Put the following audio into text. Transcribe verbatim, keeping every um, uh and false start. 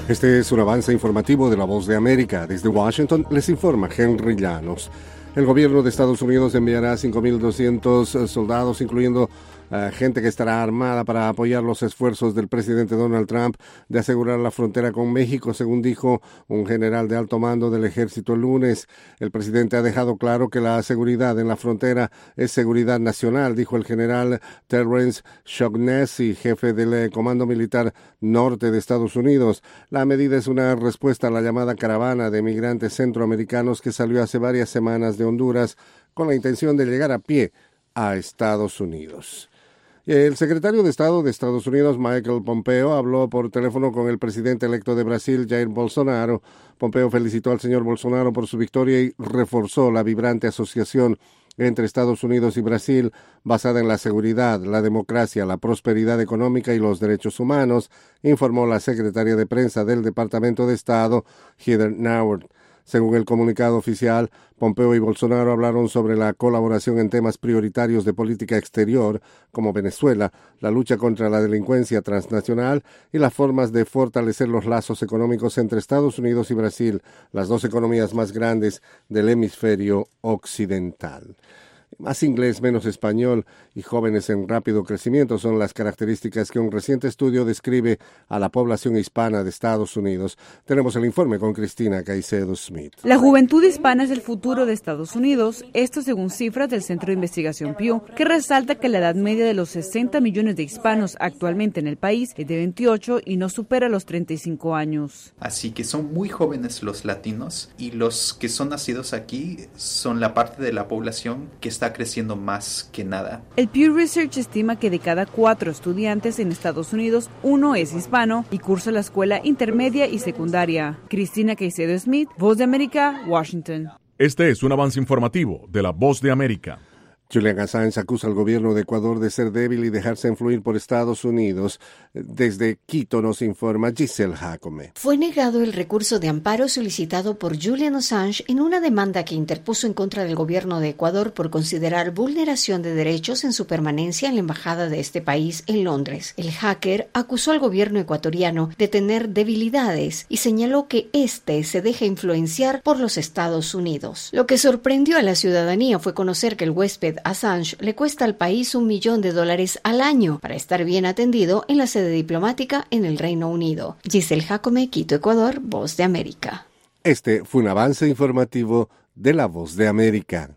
Este es un avance informativo de La Voz de América. Desde Washington les informa Henry Llanos. El gobierno de Estados Unidos enviará cinco mil doscientos soldados, incluyendo uh, gente que estará armada para apoyar los esfuerzos del presidente Donald Trump de asegurar la frontera con México, según dijo un general de alto mando del ejército el lunes. El presidente ha dejado claro que la seguridad en la frontera es seguridad nacional, dijo el general Terrence Shaughnessy, jefe del Comando Militar Norte de Estados Unidos. La medida es una respuesta a la llamada caravana de migrantes centroamericanos que salió hace varias semanas de Honduras con la intención de llegar a pie a Estados Unidos. El secretario de Estado de Estados Unidos, Michael Pompeo, habló por teléfono con el presidente electo de Brasil, Jair Bolsonaro. Pompeo felicitó al señor Bolsonaro por su victoria y reforzó la vibrante asociación entre Estados Unidos y Brasil, basada en la seguridad, la democracia, la prosperidad económica y los derechos humanos, informó la secretaria de prensa del Departamento de Estado, Heather Nauert. Según el comunicado oficial, Pompeo y Bolsonaro hablaron sobre la colaboración en temas prioritarios de política exterior, como Venezuela, la lucha contra la delincuencia transnacional y las formas de fortalecer los lazos económicos entre Estados Unidos y Brasil, las dos economías más grandes del hemisferio occidental. Más inglés, menos español y jóvenes en rápido crecimiento son las características que un reciente estudio describe a la población hispana de Estados Unidos. Tenemos el informe con Cristina Caicedo Smith. La juventud hispana es el futuro de Estados Unidos, esto según cifras del Centro de Investigación Pew, que resalta que la edad media de los sesenta millones de hispanos actualmente en el país es de veintiocho y no supera los treinta y cinco años. Así que son muy jóvenes los latinos y los que son nacidos aquí son la parte de la población que está creciendo más que nada. El Pew Research estima que de cada cuatro estudiantes en Estados Unidos, uno es hispano y cursa la escuela intermedia y secundaria. Cristina Caicedo Smith, Voz de América, Washington. Este es un avance informativo de la Voz de América. Julian Assange acusa al gobierno de Ecuador de ser débil y dejarse influir por Estados Unidos. Desde Quito nos informa Giselle Jacome. Fue negado el recurso de amparo solicitado por Julian Assange en una demanda que interpuso en contra del gobierno de Ecuador por considerar vulneración de derechos en su permanencia en la embajada de este país en Londres. El hacker acusó al gobierno ecuatoriano de tener debilidades y señaló que éste se deja influenciar por los Estados Unidos. Lo que sorprendió a la ciudadanía fue conocer que el huésped Assange le cuesta al país un millón de dólares al año para estar bien atendido en la sede diplomática en el Reino Unido. Giselle Jacome, Quito, Ecuador, Voz de América. Este fue un avance informativo de La Voz de América.